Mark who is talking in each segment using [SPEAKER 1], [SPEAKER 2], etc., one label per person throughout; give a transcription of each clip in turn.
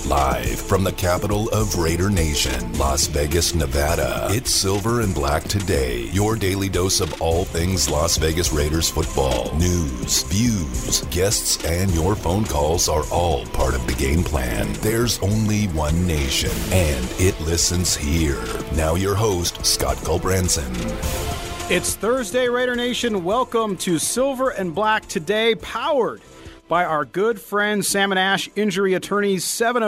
[SPEAKER 1] Live from the capital of Raider Nation, Las Vegas, Nevada. It's Silver and Black Today, your daily dose of all things Las Vegas Raiders football. News, views, guests, and your phone calls are all part of the game plan. There's only one nation, and it listens here. Now your host, Scott Culbranson.
[SPEAKER 2] It's Thursday, Raider Nation. Welcome to Silver and Black Today, powered by our good friend Sam and Ash Injury Attorneys.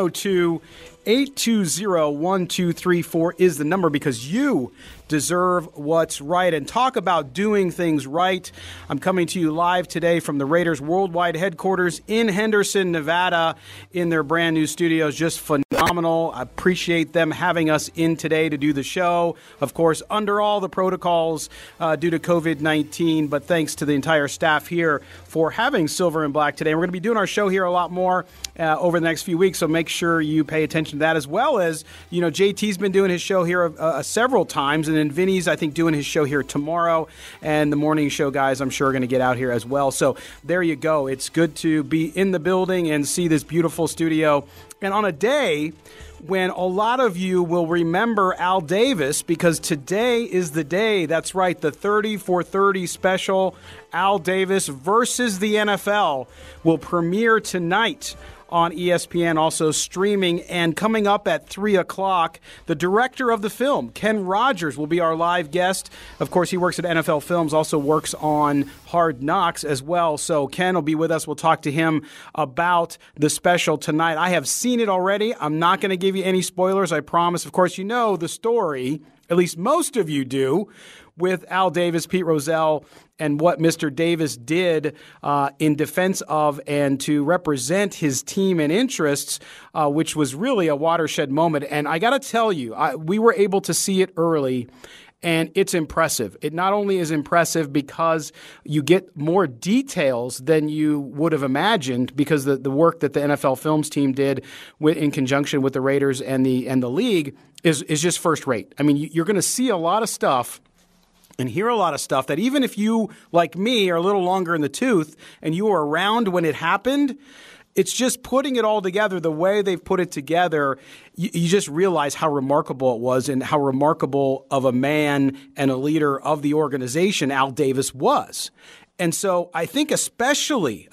[SPEAKER 2] 702-820-1234 is the number, because you deserve what's right. And talk about doing things right. I'm coming to you live today from the Raiders worldwide headquarters in Henderson, Nevada, in their brand new studios. Just phenomenal. I appreciate them having us in today to do the show. Of course, under all the protocols due to COVID-19, but thanks to the entire staff here for having Silver and Black today. We're going to be doing our show here a lot more over the next few weeks, so make sure you pay attention to that, as well as, JT's been doing his show here several times, and then Vinny's, I think, doing his show here tomorrow, and the morning show guys, I'm sure, are going to get out here as well. So there you go. It's good to be in the building and see this beautiful studio. And on a day when a lot of you will remember Al Davis, because today is the day, that's right, the 30 for 30 special, Al Davis versus the NFL, will premiere tonight on ESPN, also streaming. And coming up at 3 o'clock, the director of the film, Ken Rogers, will be our live guest. Of course, he works at NFL Films, also works on Hard Knocks as well. So Ken will be with us. We'll talk to him about the special tonight. I have seen it already. I'm not going to give you any spoilers, I promise. Of course, you know the story, at least most of you do, with Al Davis, Pete Rozelle, and what Mr. Davis did in defense of and to represent his team and interests, which was really a watershed moment. And I got to tell you, we were able to see it early, and it's impressive. It not only is impressive because you get more details than you would have imagined, because the work that the NFL Films team did in conjunction with the Raiders and the league is just first rate. I mean, you're going to see a lot of stuff and hear a lot of stuff that even if you, like me, are a little longer in the tooth and you were around when it happened, it's just putting it all together the way they've put it together. You just realize how remarkable it was and how remarkable of a man and a leader of the organization Al Davis was. And so I think especially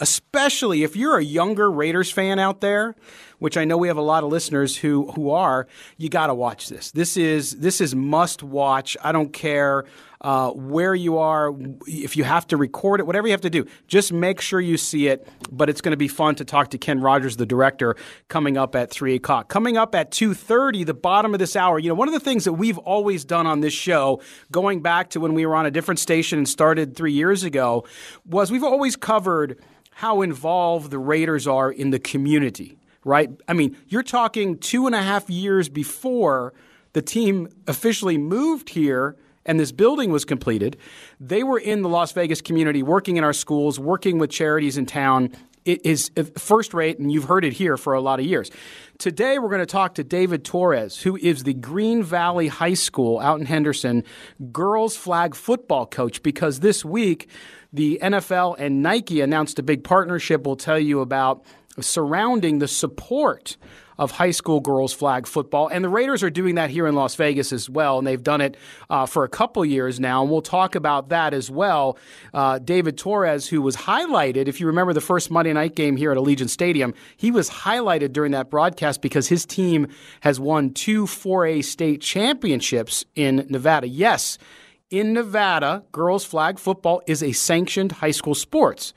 [SPEAKER 2] if you're a younger Raiders fan out there, which I know we have a lot of listeners who are, you got to watch this. This is must watch. I don't care where you are, if you have to record it, whatever you have to do, just make sure you see it. But it's going to be fun to talk to Ken Rogers, the director, coming up at 3 o'clock. Coming up at 2:30, the bottom of this hour. One of the things that we've always done on this show, going back to when we were on a different station and started 3 years ago, was we've always covered how involved the Raiders are in the community, right? I mean, you're talking 2.5 years before the team officially moved here and this building was completed. They were in the Las Vegas community, working in our schools, working with charities in town. It is first rate, and you've heard it here for a lot of years. Today, we're going to talk to David Torres, who is the Green Valley High School out in Henderson girls flag football coach, because this week, the NFL and Nike announced a big partnership we'll tell you about surrounding the support of high school girls flag football. And the Raiders are doing that here in Las Vegas as well, and they've done it for a couple years now, and we'll talk about that as well. David Torres, who was highlighted, if you remember the first Monday night game here at Allegiant Stadium, he was highlighted during that broadcast because his team has won 2 4A state championships in Nevada. Yes, in Nevada, girls flag football is a sanctioned high school sport,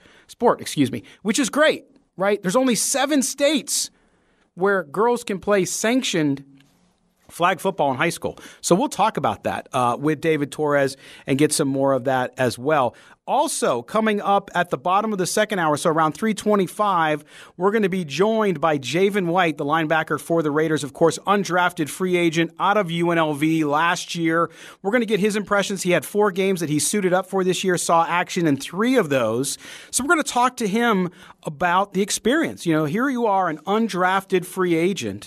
[SPEAKER 2] which is great, right? There's only 7 states where girls can play sanctioned flag football in high school. So we'll talk about that with David Torres and get some more of that as well. Also, coming up at the bottom of the second hour, so around 3:25, we're going to be joined by Javen White, the linebacker for the Raiders, of course, undrafted free agent out of UNLV last year. We're going to get his impressions. He had 4 games that he suited up for this year, saw action in 3 of those. So we're going to talk to him about the experience. Here you are, an undrafted free agent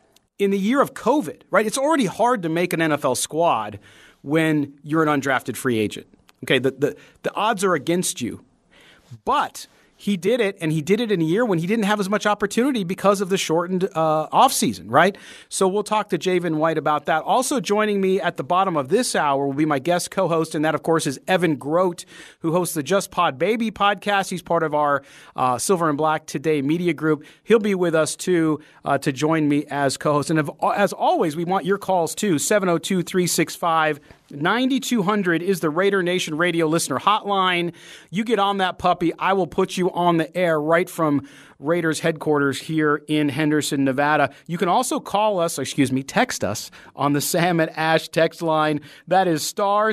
[SPEAKER 2] in the year of COVID, right? It's already hard to make an NFL squad when you're an undrafted free agent. Okay, the odds are against you. But he did it, and he did it in a year when he didn't have as much opportunity because of the shortened offseason, right? So we'll talk to Javen White about that. Also joining me at the bottom of this hour will be my guest co-host, and that, of course, is Evan Grote, who hosts the Just Pod Baby podcast. He's part of our Silver and Black Today media group. He'll be with us, too, to join me as co-host. And as always, we want your calls, too. 702-365-9200 is the Raider Nation radio listener hotline. You get on that puppy, I will put you on the air right from Raiders headquarters here in Henderson, Nevada. You can also text us on the Sam and Ash text line. That is star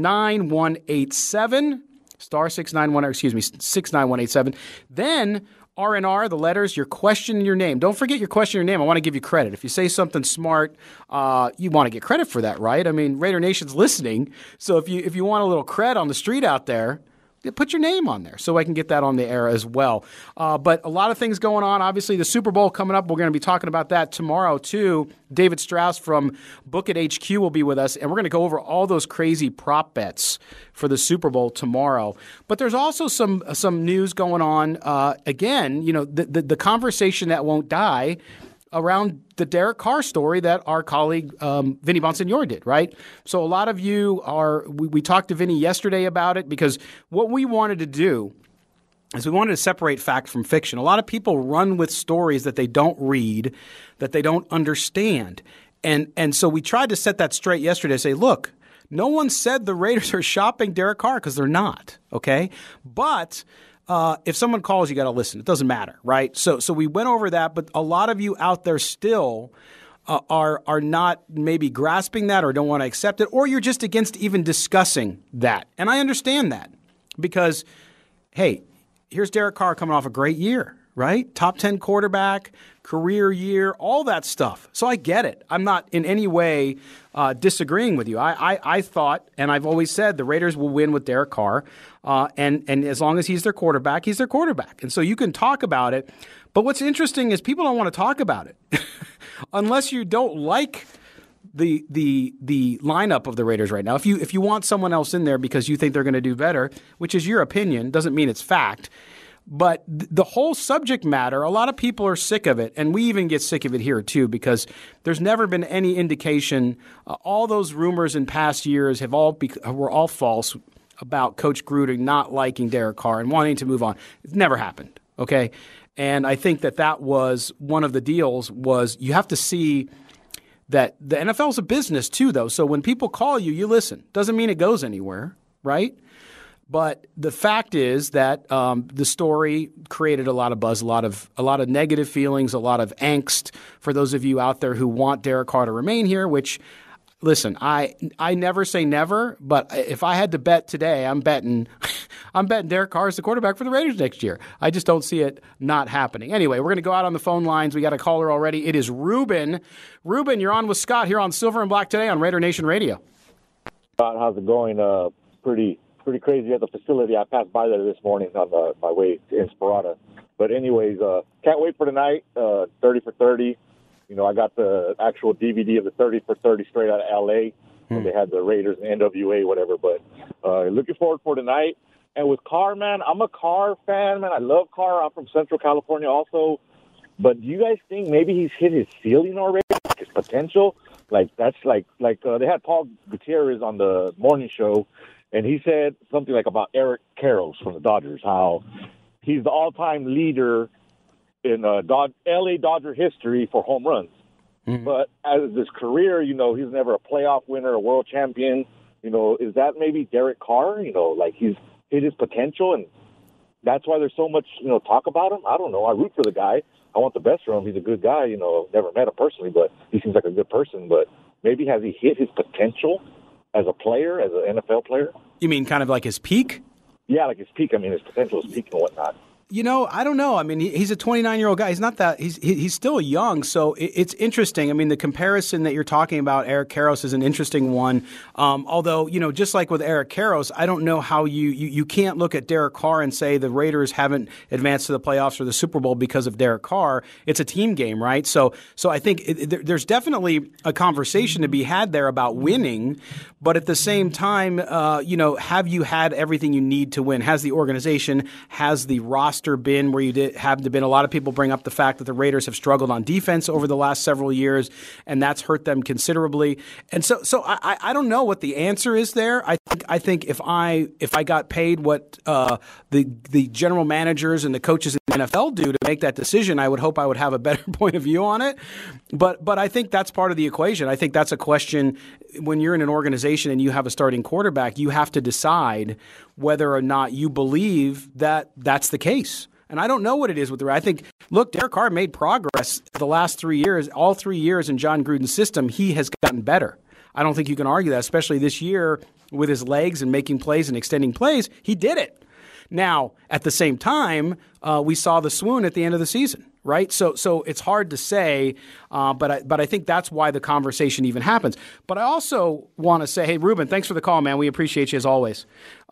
[SPEAKER 2] 69187. Star 69187. Then RNR, the letters, your question and your name. Don't forget your question and your name. I want to give you credit. If you say something smart, you want to get credit for that, right? I mean, Raider Nation's listening. So if you want a little cred on the street out there, put your name on there so I can get that on the air as well. But a lot of things going on. Obviously, the Super Bowl coming up. We're going to be talking about that tomorrow, too. David Strauss from Book It HQ will be with us, and we're going to go over all those crazy prop bets for the Super Bowl tomorrow. But there's also some news going on. Again, the conversation that won't die around the Derek Carr story that our colleague Vinny Bonsignore did, right? So a lot of you we talked to Vinny yesterday about it because what we wanted to do is we wanted to separate fact from fiction. A lot of people run with stories that they don't read, that they don't understand. And so we tried to set that straight yesterday, say, look, no one said the Raiders are shopping Derek Carr because they're not, okay? But if someone calls, you got to listen. It doesn't matter, right? So we went over that, but a lot of you out there still are not maybe grasping that or don't want to accept it, or you're just against even discussing that. And I understand that because, hey, here's Derek Carr coming off a great year, right? Top 10 quarterback, career year, all that stuff. So I get it. I'm not in any way disagreeing with you. I thought, and I've always said, the Raiders will win with Derek Carr. And as long as he's their quarterback, he's their quarterback. And so you can talk about it. But what's interesting is people don't want to talk about it unless you don't like the lineup of the Raiders right now. If you want someone else in there because you think they're going to do better, which is your opinion, doesn't mean it's fact. But the whole subject matter, a lot of people are sick of it, and we even get sick of it here too because there's never been any indication. All those rumors in past years were all false about Coach Gruden not liking Derek Carr and wanting to move on. It never happened, okay? And I think that was one of the deals was you have to see that the NFL is a business too, though. So when people call you, you listen. Doesn't mean it goes anywhere, right? But the fact is that the story created a lot of buzz, a lot of negative feelings, a lot of angst for those of you out there who want Derek Carr to remain here, which, listen, I never say never, but if I had to bet today, I'm betting Derek Carr is the quarterback for the Raiders next year. I just don't see it not happening. Anyway, we're going to go out on the phone lines. We got a caller already. It is Ruben. Ruben, you're on with Scott here on Silver and Black Today on Raider Nation Radio.
[SPEAKER 3] Scott, how's it going? Pretty crazy at the facility. I passed by there this morning on my way to Inspirada. But anyways, can't wait for tonight, 30 for 30. I got the actual DVD of the 30 for 30 straight out of L.A. when they had the Raiders and NWA, whatever. But looking forward for tonight. And with Carr, man, I'm a Carr fan, man. I love Carr. I'm from Central California also. But do you guys think maybe he's hit his ceiling already, his potential? They had Paul Gutierrez on the morning show, and he said something like about Eric Karros from the Dodgers, how he's the all-time leader in L.A. Dodger history for home runs. Mm-hmm. But as his career, he's never a playoff winner, a world champion. Is that maybe Derek Carr? He's hit his potential, and that's why there's so much, talk about him. I don't know. I root for the guy. I want the best for him. He's a good guy. Never met him personally, but he seems like a good person. But maybe has he hit his potential as a player, as an NFL player?
[SPEAKER 2] You mean kind of like his peak?
[SPEAKER 3] Yeah, like his peak. I mean, his potential is peak and whatnot.
[SPEAKER 2] I don't know. I mean, he's a 29-year-old guy. He's not that. He's still young, so it's interesting. I mean, the comparison that you're talking about, Eric Karros, is an interesting one. Although, just like with Eric Karros, I don't know how you can't look at Derek Carr and say the Raiders haven't advanced to the playoffs or the Super Bowl because of Derek Carr. It's a team game, right? So I think there's definitely a conversation to be had there about winning, but at the same time, have you had everything you need to win? Has the organization, has the roster disaster been where have there been a lot of people bring up the fact that the Raiders have struggled on defense over the last several years, and that's hurt them considerably. And so I don't know what the answer is there. I think if I got paid what the general managers and the coaches in the NFL do to make that decision, I would hope I would have a better point of view on it. But I think that's part of the equation. I think that's a question when you're in an organization and you have a starting quarterback, you have to decide whether or not you believe that that's the case. And I don't know what it is with I think, look, Derek Carr made progress the last 3 years. All 3 years in John Gruden's system, he has gotten better. I don't think you can argue that, especially this year with his legs and making plays and extending plays. He did it. Now, at the same time, we saw the swoon at the end of the season, right? So it's hard to say, but I think that's why the conversation even happens. But I also want to say, hey, Ruben, thanks for the call, man. We appreciate you as always.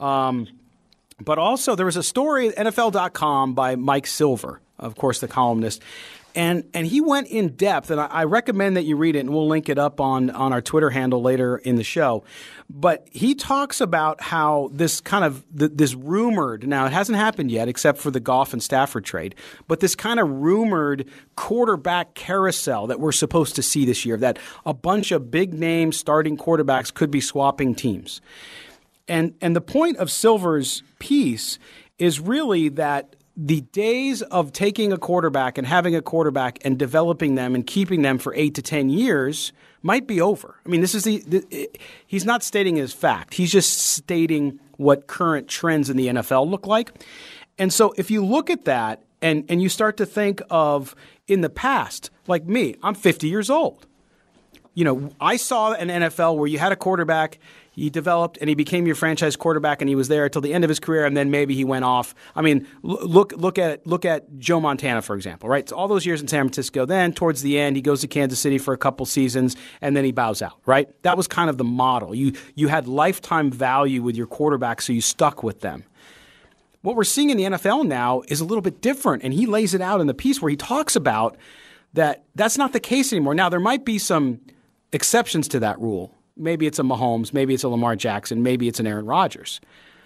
[SPEAKER 2] But also there was a story at NFL.com by Mike Silver, of course, the columnist. And he went in depth, and I recommend that you read it, and we'll link it up on our Twitter handle later in the show. But he talks about how this kind of this rumored, now it hasn't happened yet except for the Goff and Stafford trade, but this kind of rumored quarterback carousel that we're supposed to see this year, that a bunch of big-name starting quarterbacks could be swapping teams. And the point of Silver's piece is really that the days of taking a quarterback and having a quarterback and developing them and keeping them for 8 to 10 years might be over. I mean, this is he's not stating as fact. He's just stating what current trends in the NFL look like. And so if you look at that and you start to think of in the past, like me, I'm 50 years old. You know, I saw an NFL where you had a quarterback, he developed and he became your franchise quarterback, and he was there until the end of his career, and then maybe he went off. I mean, look at Joe Montana, for example, right? So all those years in San Francisco, then towards the end, he goes to Kansas City for a couple seasons, and then he bows out, right? That was kind of the model. You had lifetime value with your quarterback, so you stuck with them. What we're seeing in the NFL now is a little bit different, and he lays it out in the piece where he talks about that that's not the case anymore. Now, there might be some exceptions to that rule. Maybe it's a Mahomes, maybe it's a Lamar Jackson, maybe it's an Aaron Rodgers.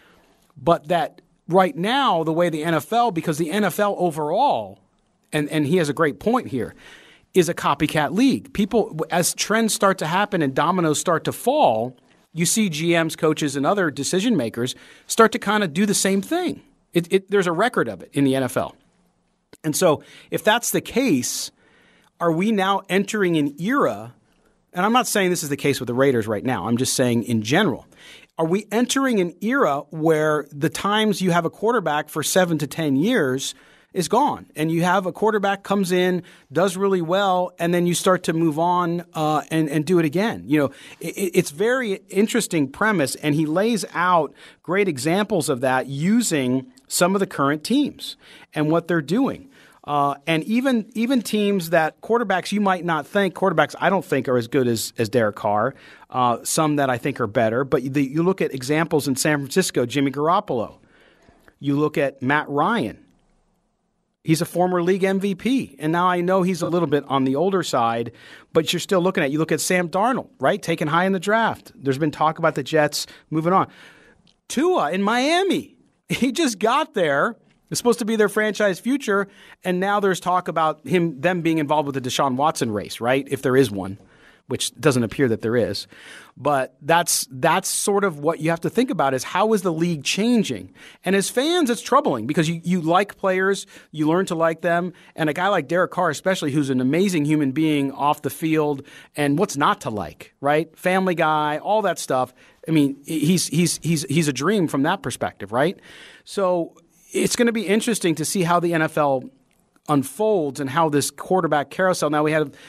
[SPEAKER 2] But that right now, the way the NFL, because the NFL overall, and he has a great point here, is a copycat league. People, as trends start to happen and dominoes start to fall, you see GMs, coaches, and other decision makers start to kind of do the same thing. There's a record of it in the NFL. And so if that's the case, are we now entering an era? And I'm not saying this is the case with the Raiders right now. I'm just saying in general. Are we entering an era where the times you have a quarterback for 7 to 10 years is gone, and you have a quarterback comes in, does really well, and then you start to move on and do it again? You know, it's very interesting premise, and he lays out great examples of that using some of the current teams and what they're doing. And even teams that quarterbacks you might not think, quarterbacks I don't think are as good as Derek Carr, some that I think are better. But you look at examples in San Francisco, Jimmy Garoppolo. You look at Matt Ryan. He's a former league MVP. And now I know he's a little bit on the older side, but you're still looking at, you look at Sam Darnold, right? Taken high in the draft. There's been talk about the Jets moving on. Tua in Miami. He just got there. It's supposed to be their franchise future, and now there's talk about them being involved with the Deshaun Watson race, right? If there is one, which doesn't appear that there is. But that's sort of what you have to think about is how is the league changing? And as fans, it's troubling because you like players, you learn to like them, and a guy like Derek Carr especially, who's an amazing human being off the field, and what's not to like, right? Family guy, all that stuff. I mean, he's a dream from that perspective, right? So it's going to be interesting to see how the NFL unfolds and how this quarterback carousel. Now we had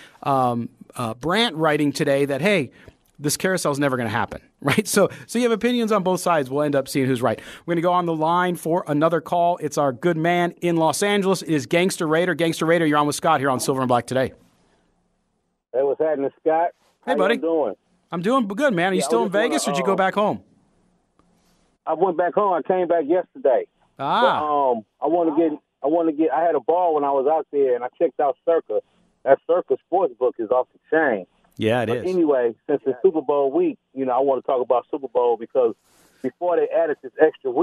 [SPEAKER 2] Brandt writing today that, hey, this carousel is never going to happen, right? So you have opinions on both sides. We'll end up seeing who's right. We're going to go on the line for another call. It's our good man in Los Angeles. It is Gangster Raider. Gangster Raider, you're on with Scott here on Silver and Black today.
[SPEAKER 4] Hey, what's happening, Scott?
[SPEAKER 2] Hey, buddy.
[SPEAKER 4] How you doing?
[SPEAKER 2] I'm doing good, man. Are you still in Vegas, or did you go back home?
[SPEAKER 4] I went back home. I came back yesterday. But, I had a ball when I was out there, and I checked out Circa. That Circa Sportsbook is off the chain.
[SPEAKER 2] Yeah, it is.
[SPEAKER 4] Anyway, since it's Super Bowl week, I want to talk about Super Bowl because before they added this extra week,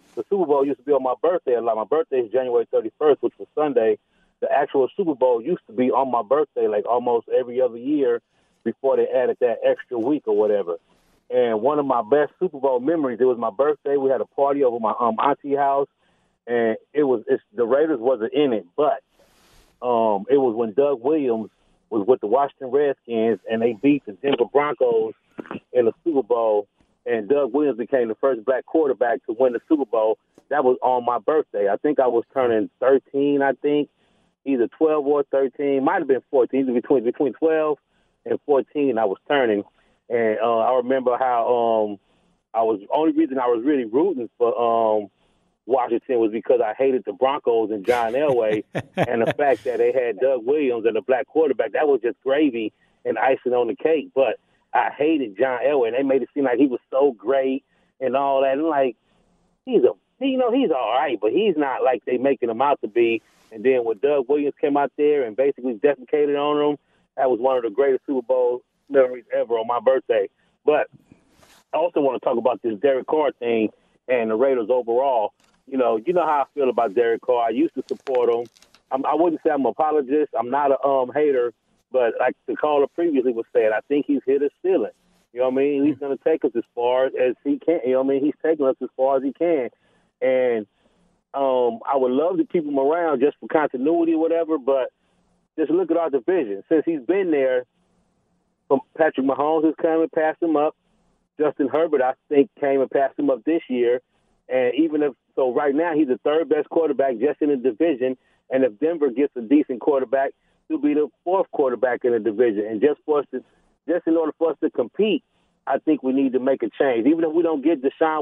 [SPEAKER 4] the Super Bowl used to be on my birthday a lot. My birthday is January 31st, which was Sunday. The actual Super Bowl used to be on my birthday, like almost every other year before they added that extra week or whatever. And one of my best Super Bowl memories, it was my birthday. We had a party over my auntie house, and the Raiders wasn't in it, but it was when Doug Williams was with the Washington Redskins, and they beat the Denver Broncos in the Super Bowl, and Doug Williams became the first black quarterback to win the Super Bowl. That was on my birthday. I think I was turning 13, either 12 or 13. Might have been 14, between 12 and 14 I was turning. And I remember how only reason I was really rooting for Washington was because I hated the Broncos and John Elway, and the fact that they had Doug Williams and the black quarterback, that was just gravy and icing on the cake. But I hated John Elway, and they made it seem like he was so great and all that. And like, he's all right, but he's not like they making him out to be. And then when Doug Williams came out there and basically defecated on him, that was one of the greatest Super Bowl memories ever on my birthday. But I also want to talk about this Derek Carr thing and the Raiders overall. You know how I feel about Derek Carr. I used to support him. I wouldn't say I'm an apologist. I'm not a hater. But like the caller previously was saying, I think he's hit his ceiling. You know what I mean? He's going to take us as far as he can. You know what I mean? He's taking us as far as he can. And I would love to keep him around just for continuity or whatever, but just look at our division. Since he's been there, Patrick Mahomes has come and passed him up. Justin Herbert, I think, came and passed him up this year. And so right now he's the third best quarterback just in the division. And if Denver gets a decent quarterback, he'll be the fourth quarterback in the division. And just in order for us to compete, I think we need to make a change. Even if we don't get Deshaun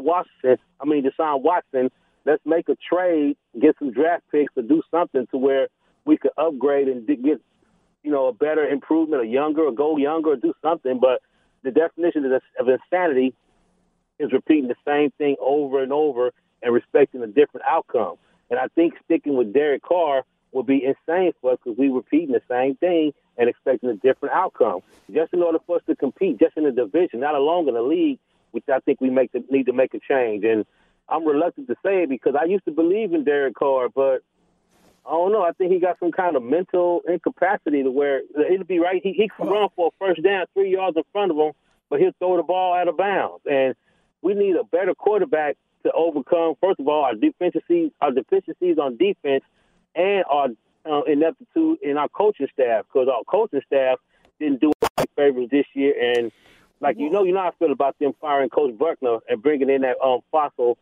[SPEAKER 4] Watson, let's make a trade, get some draft picks to do something to where we could upgrade and get, a better improvement, go younger, or do something. But the definition of insanity is repeating the same thing over and over and expecting a different outcome. And I think sticking with Derek Carr would be insane for us because we're repeating the same thing and expecting a different outcome. Just in order for us to compete, just in the division, not alone in the league, which I think we need to make a change. And I'm reluctant to say it because I used to believe in Derek Carr, but I don't know. I think he got some kind of mental incapacity to where it'll be right. He can run for a first down 3 yards in front of him, but he'll throw the ball out of bounds. And we need a better quarterback to overcome, first of all, our deficiencies on defense and our ineptitude in our coaching staff, because our coaching staff didn't do any favors this year. And you know how I feel about them firing Coach Buckner and bringing in that fossil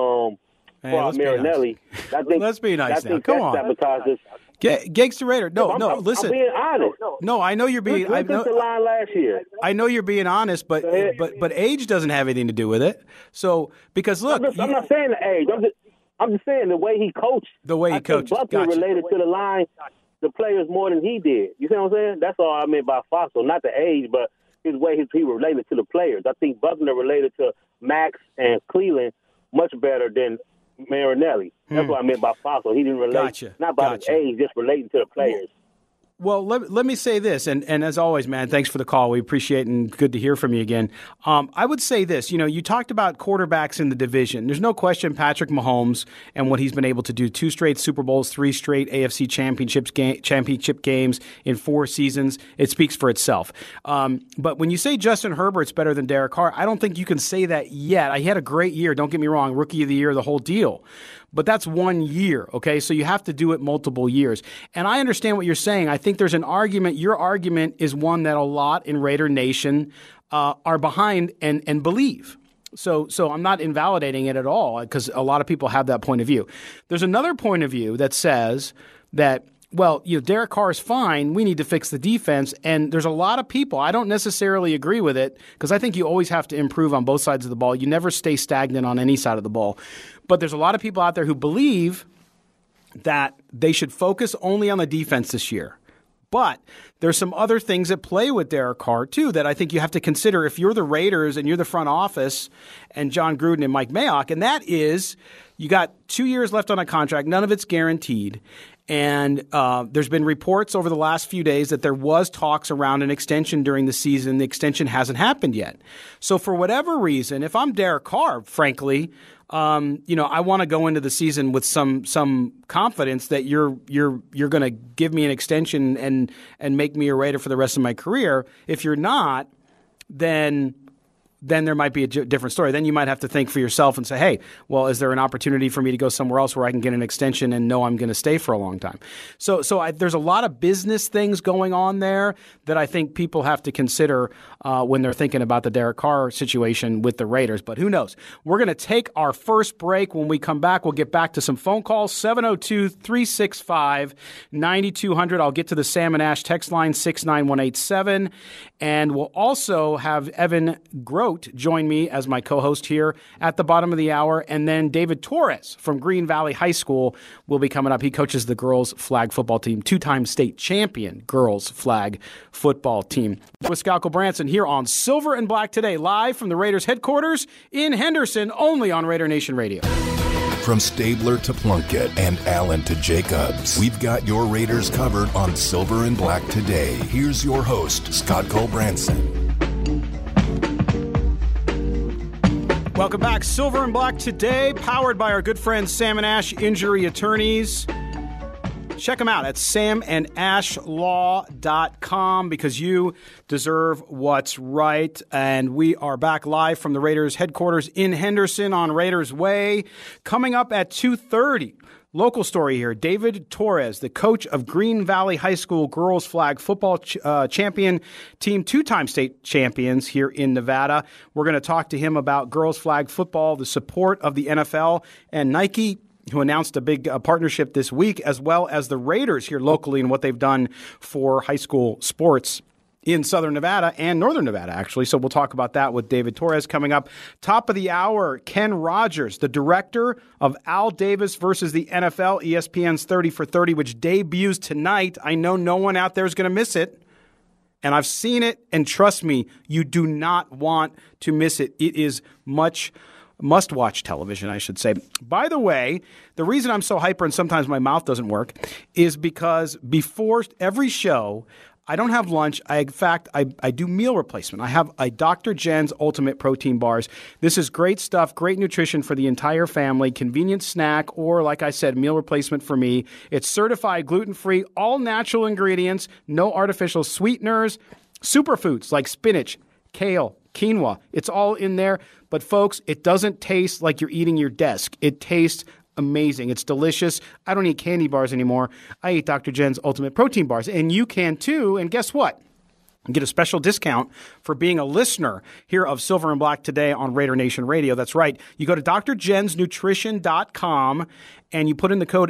[SPEAKER 4] Marinelli.
[SPEAKER 2] Let's be nice now. Come on. Gangster Raider. No, listen.
[SPEAKER 4] I'm being honest.
[SPEAKER 2] No, I know you're being.
[SPEAKER 4] Look at the line last year.
[SPEAKER 2] I know you're being honest, but age doesn't have anything to do with it. So because look,
[SPEAKER 4] I'm not saying the age. I'm just saying the way he coached.
[SPEAKER 2] The way he coached.
[SPEAKER 4] Buckner related to the line, the players more than he did. You see what I'm saying? That's all I meant by fossil, not the age, but his way he related to the players. I think Buckner related to Max and Cleveland much better than Marinelli. That's what I meant by fossil. He didn't relate, not by his age, just relating to the players.
[SPEAKER 2] Well, let me say this, and as always, man, thanks for the call. We appreciate it, and good to hear from you again. I would say this, you talked about quarterbacks in the division. There's no question Patrick Mahomes and what he's been able to do, 2 straight Super Bowls, 3 straight AFC championship games in 4 seasons. It speaks for itself. But when you say Justin Herbert's better than Derek Carr, I don't think you can say that yet. He had a great year, don't get me wrong, Rookie of the Year, the whole deal. But that's 1 year, okay? So you have to do it multiple years. And I understand what you're saying. I think there's an argument. Your argument is one that a lot in Raider Nation are behind and believe. So I'm not invalidating it at all because a lot of people have that point of view. There's another point of view that says that, Derek Carr is fine. We need to fix the defense. And there's a lot of people. I don't necessarily agree with it because I think you always have to improve on both sides of the ball. You never stay stagnant on any side of the ball. But there's a lot of people out there who believe that they should focus only on the defense this year. But there's some other things at play with Derek Carr, too, that I think you have to consider if you're the Raiders and you're the front office and John Gruden and Mike Mayock. And that is you got 2 years left on a contract. None of it's guaranteed. And there's been reports over the last few days that there was talks around an extension during the season. The extension hasn't happened yet. So for whatever reason, if I'm Derek Carr, frankly, I want to go into the season with some confidence that you're going to give me an extension and make me a Raider for the rest of my career. If you're not, then there might be a different story. Then you might have to think for yourself and say, hey, well, is there an opportunity for me to go somewhere else where I can get an extension and know I'm going to stay for a long time? So there's a lot of business things going on there that I think people have to consider when they're thinking about the Derek Carr situation with the Raiders. But who knows? We're going to take our first break. When we come back, we'll get back to some phone calls, 702-365-9200. I'll get to the Sam and Ash text line, 69187. And we'll also have Evan Grote join me as my co-host here at the bottom of the hour. And then David Torres from Green Valley High School will be coming up. He coaches the girls flag football team, two-time state champion girls flag football team. With Scalco Branson here on Silver and Black Today, live from the Raiders headquarters in Henderson, only on Raider Nation Radio.
[SPEAKER 1] From Stabler to Plunkett and Allen to Jacobs, we've got your Raiders covered on Silver and Black Today. Here's your host, Scott Cole Branson.
[SPEAKER 2] Welcome back. Silver and Black Today, powered by our good friends Sam and Ash Injury Attorneys. Check them out at samandashlaw.com because you deserve what's right. And we are back live from the Raiders headquarters in Henderson on Raiders Way. Coming up at 2:30. Local story here. David Torres, the coach of Green Valley High School girls flag football champion team, two-time state champions here in Nevada. We're going to talk to him about girls flag football, the support of the NFL and Nike, who announced a big partnership this week, as well as the Raiders here locally and what they've done for high school sports in Southern Nevada and Northern Nevada, actually. So we'll talk about that with David Torres coming up. Top of the hour, Ken Rogers, the director of Al Davis versus the NFL, ESPN's 30 for 30, which debuts tonight. I know no one out there is going to miss it. And I've seen it, and trust me, you do not want to miss it. It is must-watch television, I should say. By the way, the reason I'm so hyper and sometimes my mouth doesn't work is because before every show, I don't have lunch. In fact, I do meal replacement. I have a Dr. Jen's Ultimate Protein Bars. This is great stuff, great nutrition for the entire family, convenient snack, or like I said, meal replacement for me. It's certified gluten-free, all natural ingredients, no artificial sweeteners, superfoods like spinach, kale, quinoa. It's all in there. But folks, it doesn't taste like you're eating your desk. It tastes amazing. It's delicious. I don't eat candy bars anymore. I eat Dr. Jen's Ultimate Protein Bars. And you can too. And guess what? You get a special discount for being a listener here of Silver and Black Today on Raider Nation Radio. That's right. You go to drjensnutrition.com and you put in the code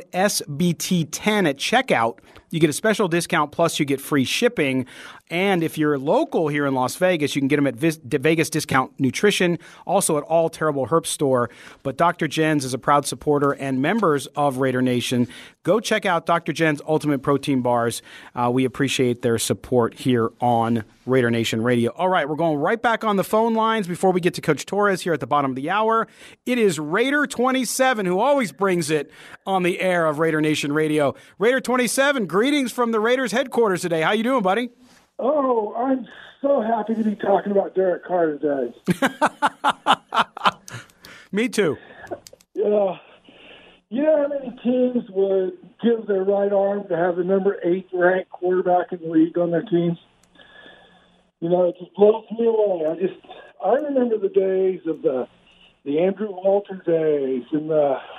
[SPEAKER 2] SBT10 at checkout. You get a special discount, plus you get free shipping. And if you're local here in Las Vegas, you can get them at Vegas Discount Nutrition, also at All Terrible Herb Store. But Dr. Jen's is a proud supporter and members of Raider Nation. Go check out Dr. Jen's Ultimate Protein Bars. We appreciate their support here on Raider Nation Radio. All right, we're going right back on the phone lines before we get to Coach Torres here at the bottom of the hour. It is Raider 27 who always brings it on the air of Raider Nation Radio. Raider 27, greetings from the Raiders headquarters today. How you doing, buddy?
[SPEAKER 5] Oh, I'm so happy to be talking about Derek Carr today.
[SPEAKER 2] Me too.
[SPEAKER 5] You know how many teams would give their right arm to have the number 8 ranked quarterback in the league on their teams? You know, it just blows me away. I remember the days of the Andrew Walter days, and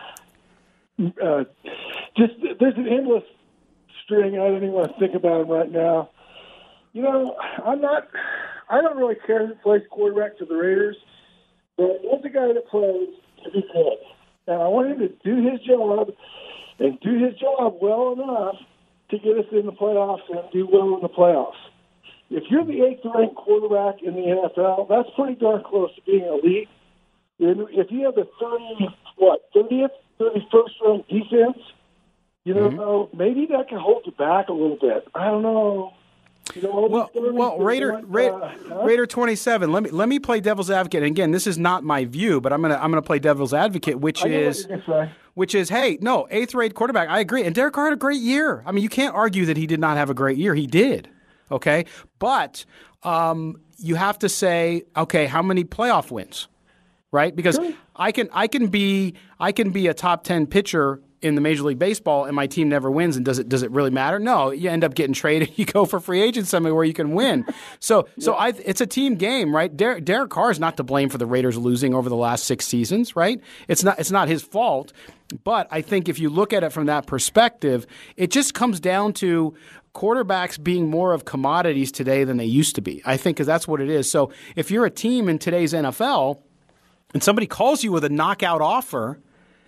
[SPEAKER 5] there's an endless string. I don't even want to think about them right now. You know, I don't really care who plays quarterback for the Raiders, but there's a guy that plays to be good. And I want him to do his job and do his job well enough to get us in the playoffs and do well in the playoffs. If you're the 8th ranked quarterback in the NFL, that's pretty darn close to being elite. If you have the 30th, 31st ranked defense, you know, maybe that can hold you back a little bit. I don't know. You know,
[SPEAKER 2] Raider 27. Let me play devil's advocate. And again, this is not my view, but I'm gonna play devil's advocate, which is, hey, no, 8th ranked quarterback. I agree, and Derek Carr had a great year. I mean, you can't argue that he did not have a great year. He did. Okay, but you have to say, okay, how many playoff wins? Right? Because I can be a top 10 pitcher in the Major League Baseball, and my team never wins. And does it really matter? No, you end up getting traded. You go for free agent somewhere where you can win. So it's a team game, right? Derek Carr is not to blame for the Raiders losing over the last 6 seasons, right? It's not his fault. But I think if you look at it from that perspective, it just comes down to quarterbacks being more of commodities today than they used to be. I think because that's what it is. So if you're a team in today's NFL and somebody calls you with a knockout offer,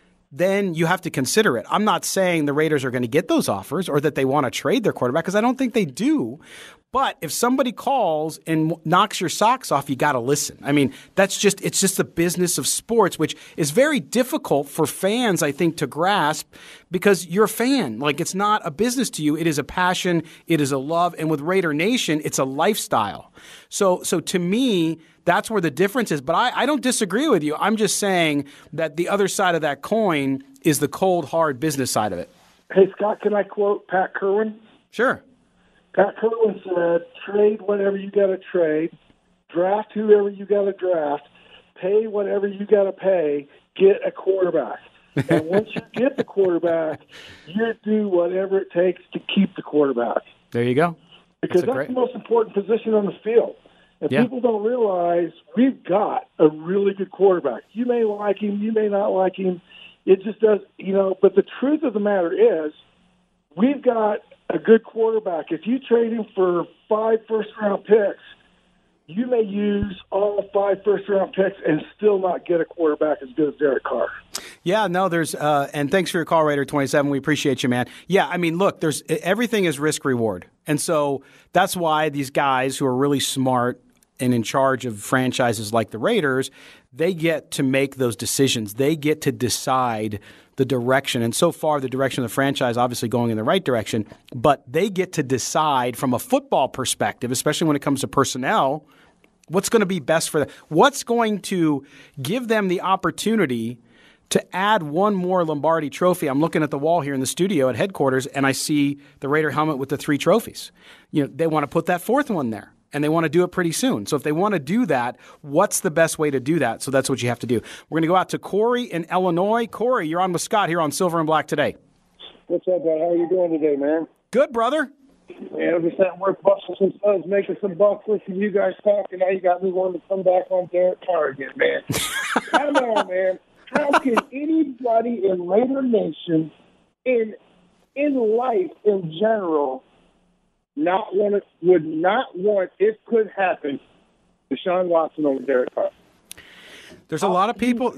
[SPEAKER 2] then you have to consider it. I'm not saying the Raiders are going to get those offers or that they want to trade their quarterback, because I don't think they do. But if somebody calls and knocks your socks off, you got to listen. I mean, it's just the business of sports, which is very difficult for fans, I think, to grasp, because you're a fan. Like, it's not a business to you. It is a passion. It is a love. And with Raider Nation, it's a lifestyle. So to me, that's where the difference is. But I don't disagree with you. I'm just saying that the other side of that coin is the cold, hard business side of it.
[SPEAKER 5] Hey, Scott, can I quote Pat Kerwin?
[SPEAKER 2] Sure.
[SPEAKER 5] Pat Kerwin said, trade whatever you got to trade, draft whoever you got to draft, pay whatever you got to pay, get a quarterback. And once you get the quarterback, you do whatever it takes to keep the quarterback.
[SPEAKER 2] There you go.
[SPEAKER 5] Because that's the most important position on the field. And people don't realize we've got a really good quarterback. You may like him, you may not like him. It just does, but the truth of the matter is we've got a good quarterback. If you trade him for 5 first-round picks, you may use all 5 first-round picks and still not get a quarterback as good as Derek Carr.
[SPEAKER 2] Yeah, no, there's and thanks for your call, Raider 27. We appreciate you, man. Yeah, I mean, look, everything is risk-reward. And so that's why these guys who are really smart and in charge of franchises like the Raiders, they get to make those decisions. They get to decide the direction. And so far, the direction of the franchise obviously going in the right direction, but they get to decide from a football perspective, especially when it comes to personnel, what's going to be best for them. What's going to give them the opportunity to add one more Lombardi trophy. I'm looking at the wall here in the studio at headquarters, and I see the Raider helmet with the 3 trophies. They want to put that 4th one there. And they want to do it pretty soon. So if they want to do that, what's the best way to do that? So that's what you have to do. We're going to go out to Corey in Illinois. Corey, you're on with Scott here on Silver and Black today.
[SPEAKER 6] What's up, bud? How are you doing today, man?
[SPEAKER 2] Good, brother.
[SPEAKER 6] Man, I'm just at work busting some studs, making some bucks, listening to you guys talk, and now you got me wanting to come back on Derek Carr again, man. Come on, man. How can anybody in Raider Nation, in life in general, would not want, if could happen, Deshaun Watson over Derek Carr?
[SPEAKER 2] There's a lot of people.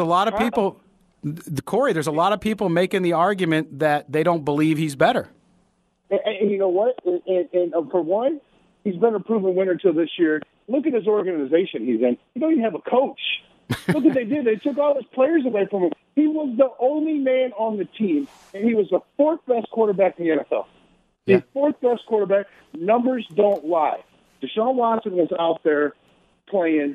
[SPEAKER 2] Corey, there's a lot of people making the argument that they don't believe he's better.
[SPEAKER 6] And you know what? And for one, he's been a proven winner till this year. Look at his organization he's in. He don't even have a coach. Look what they did. They took all his players away from him. He was the only man on the team, and he was the 4th best quarterback in the NFL. The 4th best quarterback. Numbers don't lie. Deshaun Watson was out there playing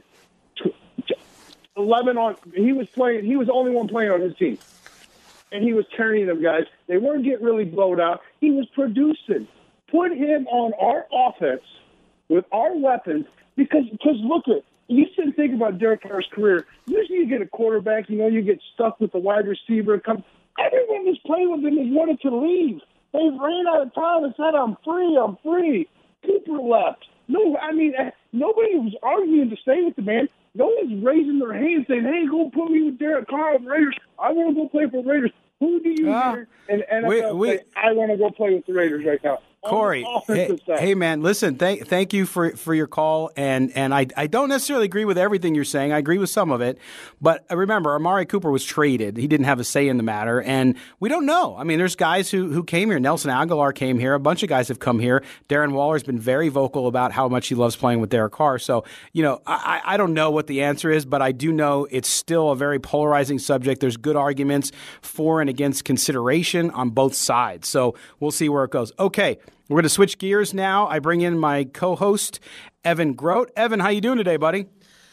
[SPEAKER 6] 11 on. He was the only one playing on his team, and he was carrying them guys. They weren't getting really blowed out. He was producing. Put him on our offense with our weapons because look at. You shouldn't think about Derek Carr's career. Usually you get a quarterback, you get stuck with the wide receiver. Everyone who's playing with him has wanted to leave. They ran out of time and said, I'm free. Cooper left. No, I mean, nobody was arguing to stay with the man. No one's raising their hand saying, hey, go put me with Derek Carr and the Raiders. I want to go play for the Raiders. Who do you hear in NFL say, I want to go play with the Raiders right now?
[SPEAKER 2] Corey, hey man, listen, thank you for your call, and I don't necessarily agree with everything you're saying. I agree with some of it, but remember, Amari Cooper was traded. He didn't have a say in the matter, and we don't know. I mean, there's guys who came here. Nelson Aguilar came here. A bunch of guys have come here. Darren Waller's been very vocal about how much he loves playing with Derek Carr. So, I don't know what the answer is, but I do know it's still a very polarizing subject. There's good arguments for and against consideration on both sides. So we'll see where it goes. Okay. We're going to switch gears now. I bring in my co-host, Evan Grote. Evan, how you doing today, buddy?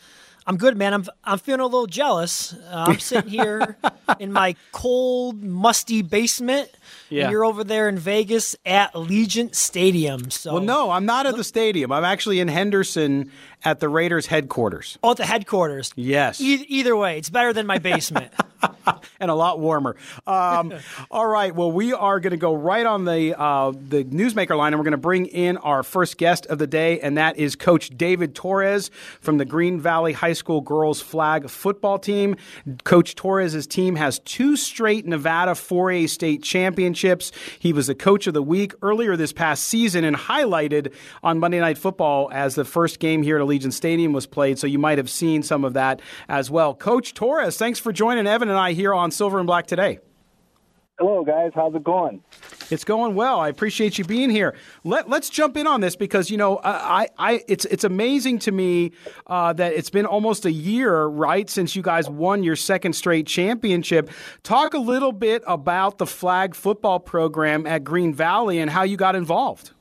[SPEAKER 7] I'm good, man. I'm feeling a little jealous. I'm sitting here in my cold, musty basement, and you're over there in Vegas at Allegiant Stadium. So,
[SPEAKER 2] well, no, I'm not at the stadium. I'm actually in Henderson at the Raiders headquarters.
[SPEAKER 7] Oh, at the headquarters.
[SPEAKER 2] Yes.
[SPEAKER 7] Either way, it's better than my basement.
[SPEAKER 2] And a lot warmer. All right. Well, we are going to go right on the Newsmaker line, and we're going to bring in our first guest of the day, and that is Coach David Torres from the Green Valley High School girls flag football team. Coach Torres' team has 2 straight Nevada 4A state championships. He was the Coach of the Week earlier this past season and highlighted on Monday Night Football as the first game here at Allegiant Stadium was played, so you might have seen some of that as well. Coach Torres, thanks for joining Evan and I here on Silver and Black today.
[SPEAKER 8] Hello, guys. How's it going?
[SPEAKER 2] It's going well. I appreciate you being here. Let's jump in on this because, it's amazing to me that it's been almost a year, right, since you guys won your second straight championship. Talk a little bit about the flag football program at Green Valley and how you got involved.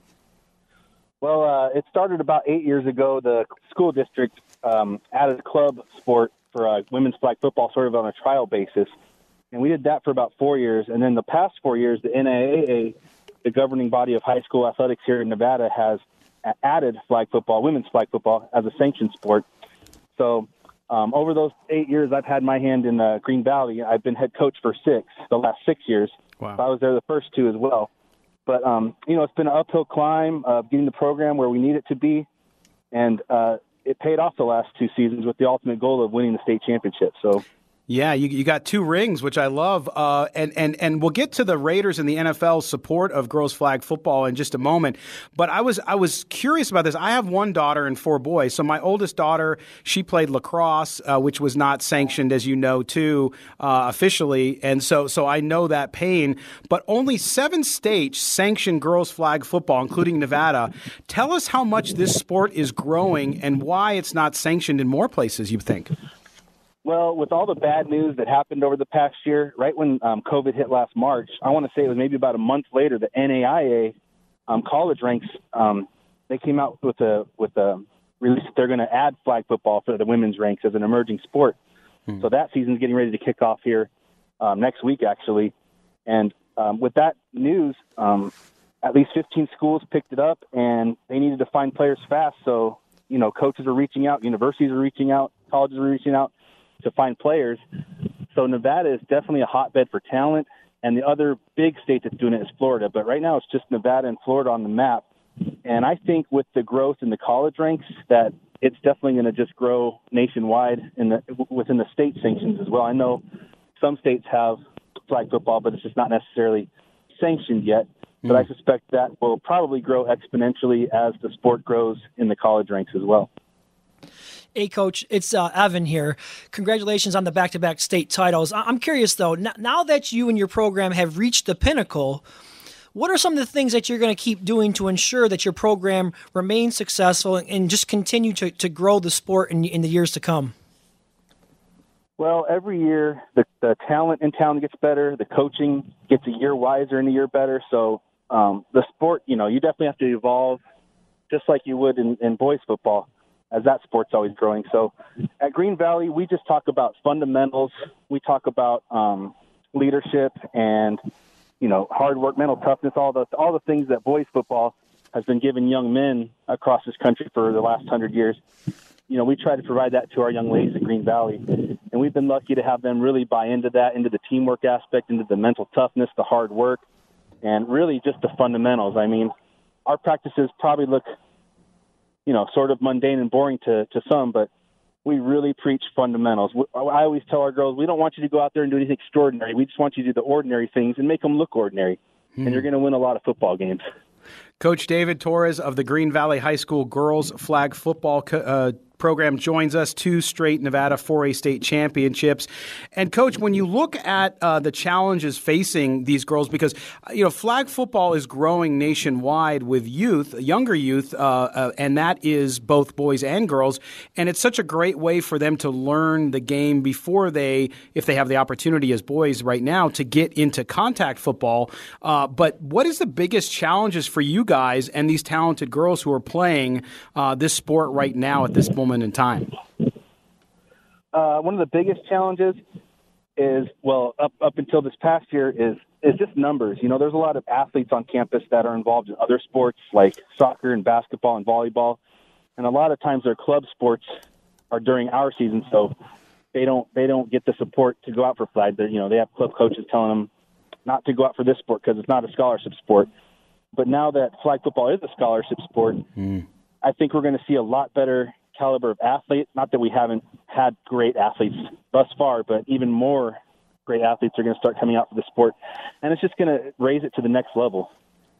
[SPEAKER 8] Well, it started about 8 years ago. The school district added a club sport for women's flag football sort of on a trial basis. And we did that for about 4 years. And then the past 4 years, the NAAA, the governing body of high school athletics here in Nevada, has added flag football, women's flag football, as a sanctioned sport. So over those 8 years, I've had my hand in Green Valley. I've been head coach for the last 6 years.
[SPEAKER 2] Wow.
[SPEAKER 8] So I was there the first 2 as well. But, it's been an uphill climb of getting the program where we need it to be. And it paid off the last 2 seasons with the ultimate goal of winning the state championship. So,
[SPEAKER 2] yeah, you got 2 rings, which I love. And we'll get to the Raiders and the NFL's support of girls flag football in just a moment. But I was curious about this. I have 1 daughter and 4 boys. So my oldest daughter, she played lacrosse, which was not sanctioned, as you know, too, officially. And so I know that pain. But only 7 states sanction girls flag football, including Nevada. Tell us how much this sport is growing and why it's not sanctioned in more places, you think.
[SPEAKER 8] Well, with all the bad news that happened over the past year, right when COVID hit last March, I want to say it was maybe about a month later, the NAIA college ranks, they came out with a release that they're going to add flag football for the women's ranks as an emerging sport. So that season's getting ready to kick off here next week, actually. And with that news, at least 15 schools picked it up, and they needed to find players fast. So, coaches were reaching out, universities were reaching out, colleges were reaching out to find players. So Nevada is definitely a hotbed for talent, and the other big state that's doing it is Florida. But right now it's just Nevada and Florida on the map. And I think with the growth in the college ranks that it's definitely going to just grow nationwide within the state sanctions as well. I know some states have flag football, but it's just not necessarily sanctioned yet. But I suspect that will probably grow exponentially as the sport grows in the college ranks as well.
[SPEAKER 7] Hey, Coach, it's Evan here. Congratulations on the back-to-back state titles. I'm curious, though, now that you and your program have reached the pinnacle, what are some of the things that you're going to keep doing to ensure that your program remains successful and just continue to grow the sport in the years to come?
[SPEAKER 8] Well, every year the talent in town gets better. The coaching gets a year wiser and a year better. So the sport, you definitely have to evolve just like you would in boys football, as that sport's always growing. So at Green Valley, we just talk about fundamentals. We talk about leadership and, hard work, mental toughness, all the things that boys football has been giving young men across this country for the last 100 years. We try to provide that to our young ladies at Green Valley. And we've been lucky to have them really buy into that, into the teamwork aspect, into the mental toughness, the hard work, and really just the fundamentals. I mean, our practices probably look sort of mundane and boring to some, but we really preach fundamentals. I always tell our girls, we don't want you to go out there and do anything extraordinary. We just want you to do the ordinary things and make them look ordinary, and you're going to win a lot of football games.
[SPEAKER 2] Coach David Torres of the Green Valley High School girls flag football program joins us, 2 straight Nevada 4A state championships. And, Coach, when you look at the challenges facing these girls, because, flag football is growing nationwide with youth, younger youth, and that is both boys and girls. And it's such a great way for them to learn the game before if they have the opportunity as boys right now, to get into contact football. But what is the biggest challenges for you guys and these talented girls who are playing this sport right now at this moment in time?
[SPEAKER 8] One of the biggest challenges is, well, up until this past year is just numbers. You know, there's a lot of athletes on campus that are involved in other sports like soccer and basketball and volleyball. And a lot of times their club sports are during our season, so they don't get the support to go out for flag. They have club coaches telling them not to go out for this sport because it's not a scholarship sport. But now that flag football is a scholarship sport, I think we're going to see a lot better caliber of athletes. Not that we haven't had great athletes thus far, but even more great athletes are going to start coming out for the sport. And it's just going to raise it to the next level.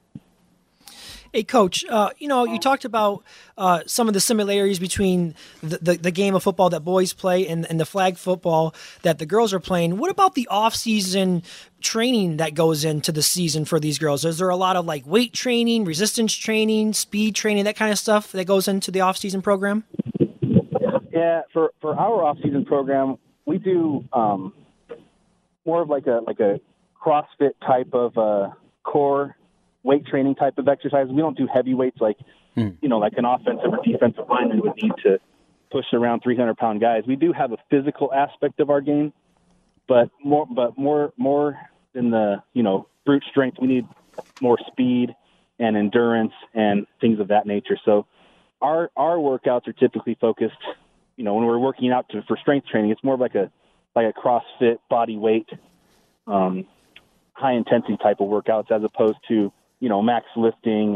[SPEAKER 7] Hey, Coach, you talked about some of the similarities between the game of football that boys play and the flag football that the girls are playing. What about the off-season training that goes into the season for these girls? Is there a lot of like weight training, resistance training, speed training, that kind of stuff that goes into the off-season program?
[SPEAKER 8] Yeah, for our off-season program, we do more of like a CrossFit type of core weight training type of exercise. We don't do heavy weights like like an offensive or defensive lineman would need to push around 300-pound guys. We do have a physical aspect of our game, but more than the brute strength. We need more speed and endurance and things of that nature. So our workouts are typically focused. When we're working out for strength training, it's more of like a CrossFit body weight, high intensity type of workouts as opposed to max lifting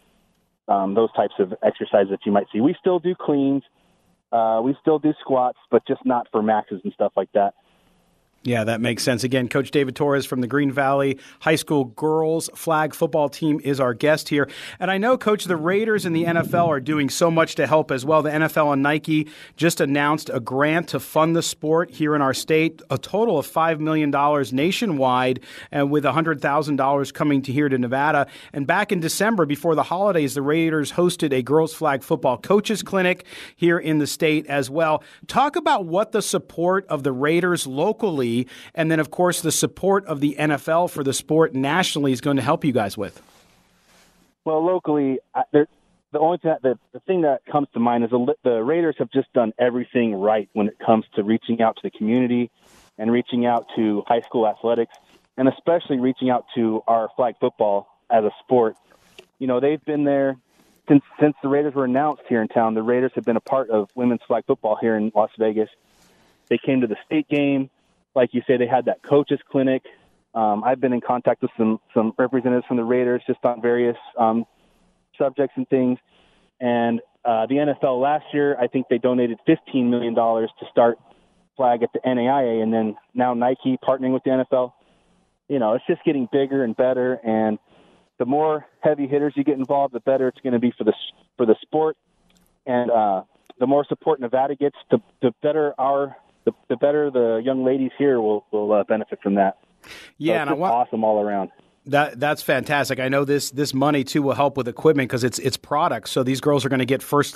[SPEAKER 8] and those types of exercises that you might see. We still do cleans. We still do squats, but just not for maxes and stuff like that.
[SPEAKER 2] Yeah, that makes sense. Again, Coach David Torres from the Green Valley High School girls flag football team is our guest here. And I know, Coach, the Raiders and the NFL are doing so much to help as well. The NFL and Nike just announced a grant to fund the sport here in our state, a total of $5 million nationwide, and with $100,000 coming to here to Nevada. And back in December, before the holidays, the Raiders hosted a girls flag football coaches clinic here in the state as well. Talk about what the support of the Raiders locally and then, of course, the support of the NFL for the sport nationally is going to help you guys with.
[SPEAKER 8] Well, locally, the thing that comes to mind is the Raiders have just done everything right when it comes to reaching out to the community and reaching out to high school athletics, and especially reaching out to our flag football as a sport. They've been there since the Raiders were announced here in town. The Raiders have been a part of women's flag football here in Las Vegas. They came to the state game. Like you say, they had that coaches clinic. I've been in contact with some representatives from the Raiders just on various subjects and things. And the NFL last year, I think they donated $15 million to start flag at the NAIA, and then now Nike partnering with the NFL. It's just getting bigger and better. And the more heavy hitters you get involved, the better it's going to be for the sport. And the more support Nevada gets, the better the better the young ladies here will benefit from that.
[SPEAKER 2] Yeah,
[SPEAKER 8] so it's awesome all around.
[SPEAKER 2] That's fantastic. I know this money too will help with equipment because it's products. So these girls are going to get first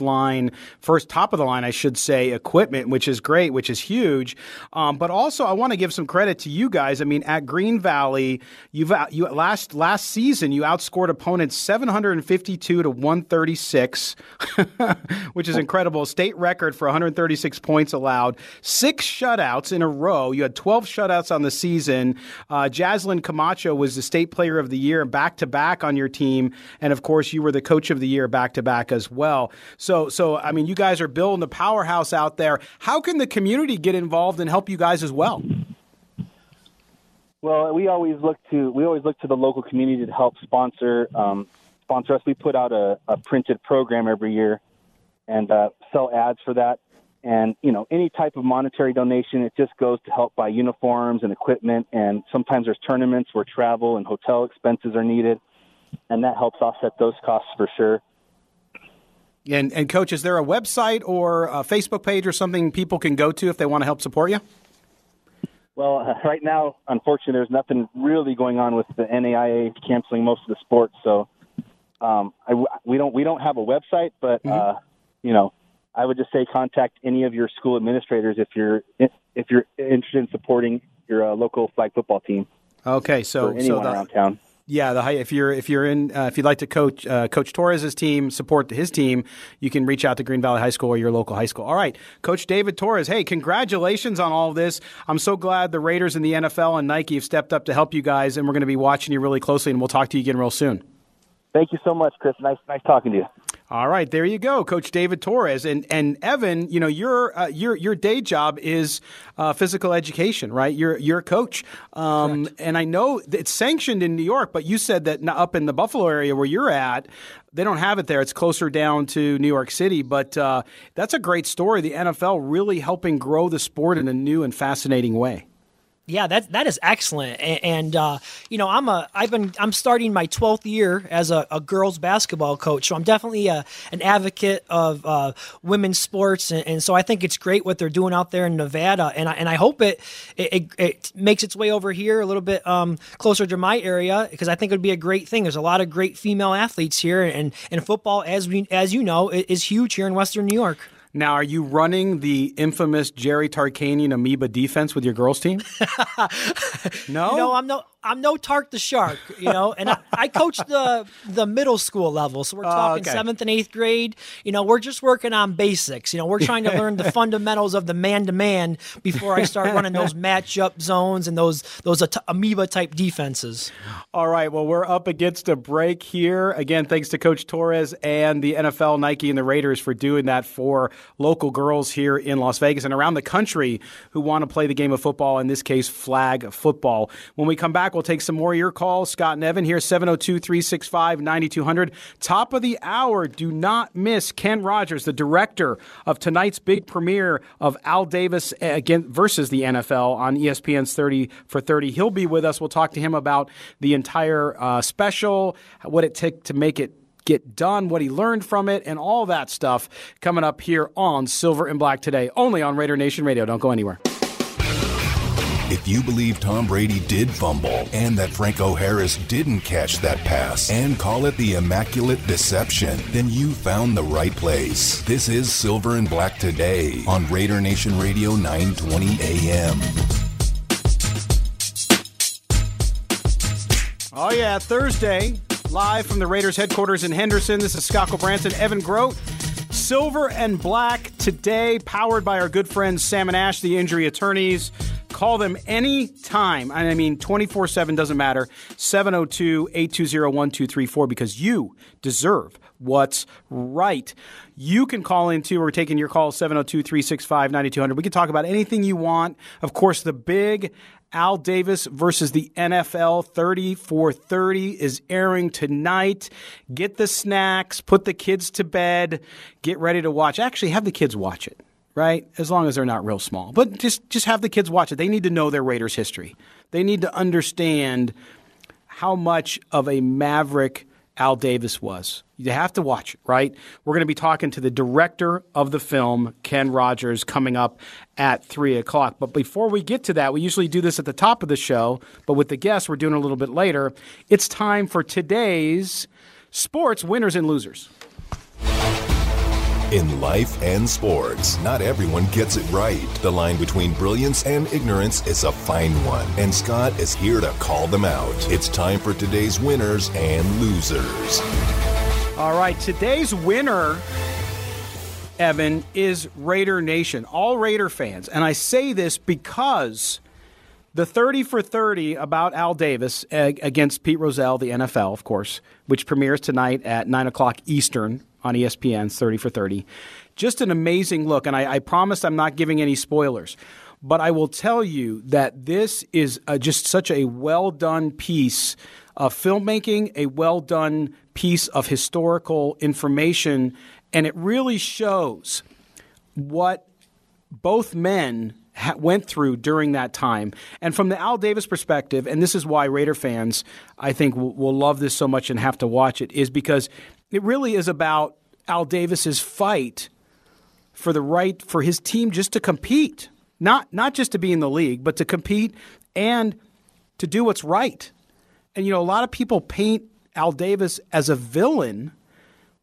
[SPEAKER 2] top of the line, I should say, equipment, which is great, which is huge. But also, I want to give some credit to you guys. I mean, at Green Valley, you last season you outscored opponents 752 to 136, which is incredible. State record for 136 points allowed. 6 shutouts in a row. You had 12 shutouts on the season. Jaslyn Camacho was the state player of the year back-to-back on your team, and of course you were the coach of the year back-to-back as well. So I mean, you guys are building a powerhouse out there. How can the community get involved and help you guys as well?
[SPEAKER 8] Well, we always look to the local community to help sponsor us. We put out a printed program every year and sell ads for that. And, any type of monetary donation, it just goes to help buy uniforms and equipment. And sometimes there's tournaments where travel and hotel expenses are needed, and that helps offset those costs for sure.
[SPEAKER 2] And Coach, is there a website or a Facebook page or something people can go to if they want to help support you?
[SPEAKER 8] Well, right now, unfortunately, there's nothing really going on with the NAIA canceling most of the sports. So we don't have a website, but, I would just say contact any of your school administrators if you're interested in supporting your local flag football team.
[SPEAKER 2] Okay, so
[SPEAKER 8] anyone around town.
[SPEAKER 2] Yeah, if you'd like to coach Coach Torres' team, support his team, you can reach out to Green Valley High School or your local high school. All right, Coach David Torres. Hey, congratulations on all of this. I'm so glad the Raiders and the NFL and Nike have stepped up to help you guys, and we're going to be watching you really closely, and we'll talk to you again real soon.
[SPEAKER 8] Thank you so much, Chris. Nice talking to you.
[SPEAKER 2] All right, there you go, Coach David Torres. And Evan, your day job is physical education, right? You're a coach, and I know it's sanctioned in New York. But you said that up in the Buffalo area where you're at, they don't have it there. It's closer down to New York City. But that's a great story. The NFL really helping grow the sport in a new and fascinating way.
[SPEAKER 7] Yeah, that is excellent, and I'm starting my 12th year as a girls basketball coach, so I'm definitely an advocate of women's sports, and so I think it's great what they're doing out there in Nevada, and I hope it makes its way over here a little bit closer to my area, because I think it would be a great thing. There's a lot of great female athletes here, and football, as you know, is huge here in Western New York.
[SPEAKER 2] Now, are you running the infamous Jerry Tarkanian amoeba defense with your girls' team? No?
[SPEAKER 7] I'm no Tark the Shark, and I coach the middle school level, so we're talking 7th and 8th grade. We're just working on basics. We're trying to learn the fundamentals of the man-to-man before I start running those matchup zones and those amoeba-type defenses.
[SPEAKER 2] All right, well, we're up against a break here. Again, thanks to Coach Torres and the NFL, Nike, and the Raiders for doing that for local girls here in Las Vegas and around the country who want to play the game of football, in this case, flag football. When we come back, we'll take some more of your calls. Scott and Evan here, 702-365-9200. Top of the hour, do not miss Ken Rogers, the director of tonight's big premiere of Al Davis versus the NFL on ESPN's 30 for 30. He'll be with us. We'll talk to him about the entire special, what it took to make it get done, what he learned from it, and all that stuff coming up here on Silver and Black today, only on Raider Nation Radio. Don't go anywhere.
[SPEAKER 1] If you believe Tom Brady did fumble and that Franco Harris didn't catch that pass and call it the Immaculate Deception, then you found the right place. This is Silver and Black today on Raider Nation Radio 920 AM.
[SPEAKER 2] Oh yeah, Thursday, live from the Raiders headquarters in Henderson. This is Scott Branson, Evan Grote. Silver and Black today, powered by our good friends Sam and Ash, the injury attorneys. Call them any time. I mean, 24/7 doesn't matter. 702-820-1234 because you deserve what's right. You can call in too. We're taking your call 702-365-9200. We can talk about anything you want. Of course, the big Al Davis versus the NFL 30 for 30 is airing tonight. Get the snacks, put the kids to bed, get ready to watch. Actually, have the kids watch it. Right? As long as they're not real small. But just have the kids watch it. They need to know their Raiders history. They need to understand how much of a maverick Al Davis was. You have to watch it, right? We're going to be talking to the director of the film, Ken Rogers, coming up at 3 o'clock. But before we get to that, we usually do this at the top of the show, but with the guests, we're doing it a little bit later. It's time for today's sports winners and losers.
[SPEAKER 1] In life and sports, not everyone gets it right. The line between brilliance and ignorance is a fine one, and Scott is here to call them out. It's time for today's winners and losers.
[SPEAKER 2] All right, today's winner, Evan, is Raider Nation, all Raider fans. And I say this because the 30 for 30 about Al Davis against Pete Rozelle, the NFL, of course, which premieres tonight at 9 o'clock Eastern on ESPN's 30 for 30. Just an amazing look, and I promise I'm not giving any spoilers, but I will tell you that this is just such a well-done piece of filmmaking, a well-done piece of historical information, and it really shows what both men went through during that time. And from the Al Davis perspective, and this is why Raider fans, I think, will love this so much and have to watch it, is because it really is about Al Davis's fight for the right for his team just to compete, not just to be in the league, but to compete and to do what's right. And, a lot of people paint Al Davis as a villain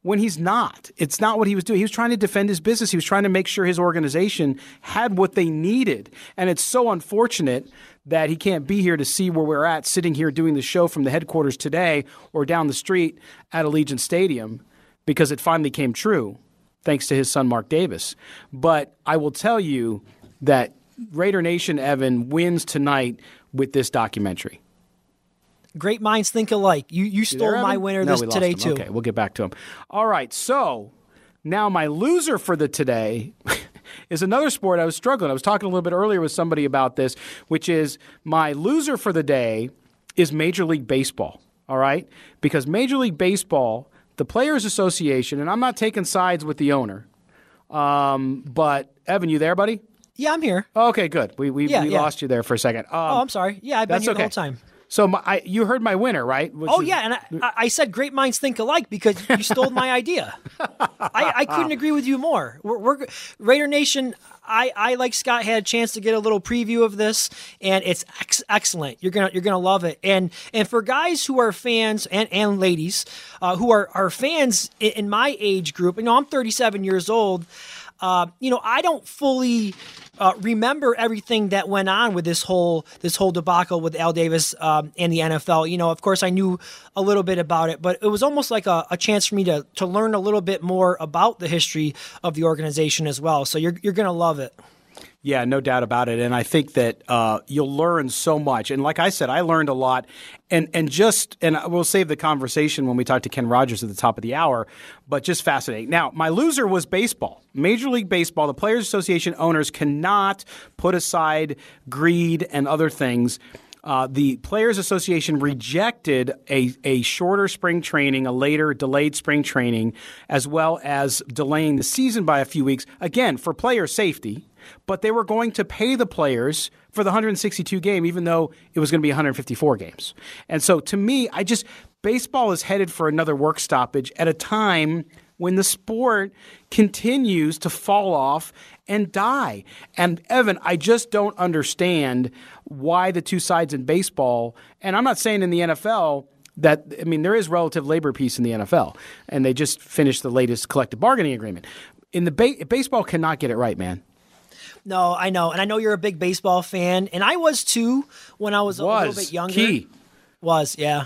[SPEAKER 2] when he's not. It's not what he was doing. He was trying to defend his business. He was trying to make sure his organization had what they needed. And it's so unfortunate that he can't be here to see where we're at, sitting here doing the show from the headquarters today or down the street at Allegiant Stadium, because it finally came true, thanks to his son, Mark Davis. But I will tell you that Raider Nation, Evan, wins tonight with this documentary.
[SPEAKER 7] Great minds think alike. You stole my winner today, too.
[SPEAKER 2] Okay, we'll get back to him. All right, so now my loser for the today is another sport I was struggling. I was talking a little bit earlier with somebody about this, which is my loser for the day is Major League Baseball, all right? Because Major League Baseball, the Players Association, and I'm not taking sides with the owner, but Evan, you there, buddy?
[SPEAKER 7] Yeah, I'm here.
[SPEAKER 2] Okay, good. We lost you there for a second.
[SPEAKER 7] I'm sorry. Yeah, I've been here the whole time.
[SPEAKER 2] So you heard my winner, right?
[SPEAKER 7] And I said great minds think alike because you stole my idea. I couldn't agree with you more. We're Raider Nation. I like Scott had a chance to get a little preview of this, and it's excellent. You're gonna love it. And for guys who are fans and ladies who are fans in my age group, I'm 37 years old. I don't fully remember everything that went on with this whole debacle with Al Davis and the NFL. Of course, I knew a little bit about it, but it was almost like a chance for me to learn a little bit more about the history of the organization as well. So you're going to love it.
[SPEAKER 2] Yeah, no doubt about it. And I think that you'll learn so much. And like I said, I learned a lot. And we'll save the conversation when we talk to Ken Rogers at the top of the hour, but just fascinating. Now, my loser was baseball. Major League Baseball, the Players Association owners cannot put aside greed and other things. The Players Association rejected a shorter spring training, a later delayed spring training, as well as delaying the season by a few weeks, again, for player safety. But they were going to pay the players for the 162 game, even though it was going to be 154 games. And so to me, baseball is headed for another work stoppage at a time when the sport continues to fall off and die. And Evan, I just don't understand why the two sides in baseball, and I'm not saying in the NFL, there is relative labor peace in the NFL, and they just finished the latest collective bargaining agreement. In the baseball cannot get it right, man.
[SPEAKER 7] No, I know. And I know you're a big baseball fan, and I was too when I was a little bit younger. Yeah.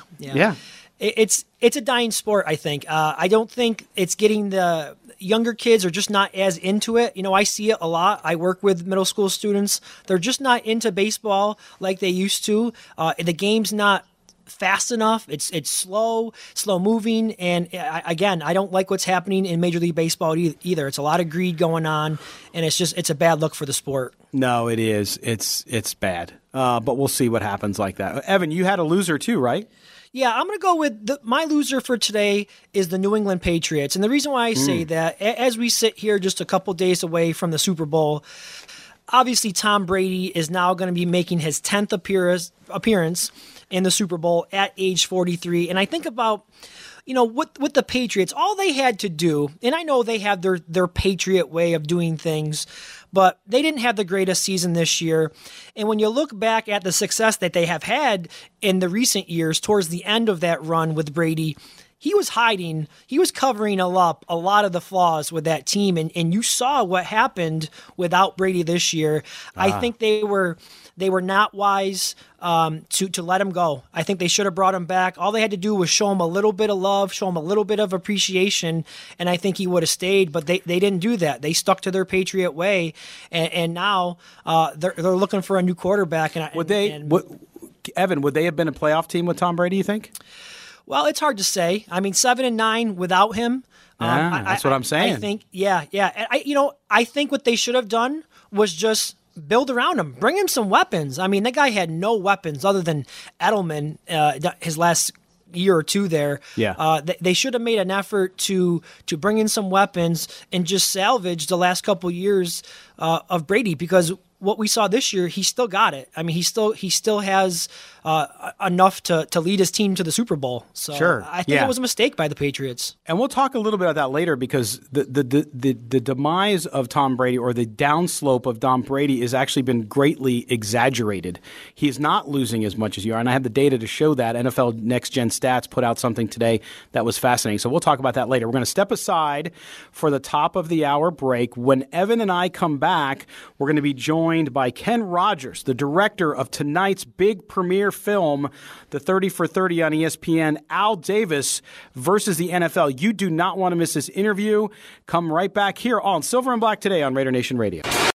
[SPEAKER 7] It's a dying sport, I think. I don't think it's getting the younger kids are just not as into it. I see it a lot. I work with middle school students. They're just not into baseball like they used to. The game's not fast enough. It's slow moving. And again, I don't like what's happening in Major League Baseball either. It's a lot of greed going on, and it's a bad look for the sport.
[SPEAKER 2] No, it is. It's bad. But we'll see what happens like that. Evan, you had a loser too, right?
[SPEAKER 7] Yeah, I'm going to go with my loser for today is the New England Patriots. And the reason why I say that, as we sit here just a couple days away from the Super Bowl, obviously Tom Brady is now going to be making his 10th appearance in the Super Bowl at age 43. And I think about, with the Patriots, all they had to do, and I know they have their Patriot way of doing things, but they didn't have the greatest season this year. And when you look back at the success that they have had in the recent years towards the end of that run with Brady, he was covering up a lot of the flaws with that team. And you saw what happened without Brady this year. I think they were not wise to let him go. I think they should have brought him back. All they had to do was show him a little bit of love, show him a little bit of appreciation, and I think he would have stayed. But they didn't do that. They stuck to their Patriot way, and now they're looking for a new quarterback. Evan,
[SPEAKER 2] would they have been a playoff team with Tom Brady, you think?
[SPEAKER 7] Well, it's hard to say. 7-9 without him.
[SPEAKER 2] That's what I'm saying.
[SPEAKER 7] I think, yeah. I think what they should have done was just build around him, bring him some weapons. That guy had no weapons other than Edelman his last year or two there.
[SPEAKER 2] Yeah.
[SPEAKER 7] They should have made an effort to bring in some weapons and just salvage the last couple years of Brady, because what we saw this year, he still got it. I mean, he still has enough to lead his team to the Super Bowl. So
[SPEAKER 2] sure.
[SPEAKER 7] I think it was a mistake by the Patriots.
[SPEAKER 2] And we'll talk a little bit about that later, because the demise of Tom Brady, or the downslope of Tom Brady, has actually been greatly exaggerated. He's not losing as much as you are, and I have the data to show that. NFL Next Gen Stats put out something today that was fascinating. So we'll talk about that later. We're going to step aside for the top of the hour break. When Evan and I come back, we're going to be joined by Ken Rogers, the director of tonight's big premiere film, the 30 for 30 on ESPN, Al Davis versus the NFL. You do not want to miss this interview. Come right back here on Silver and Black Today on Raider Nation Radio.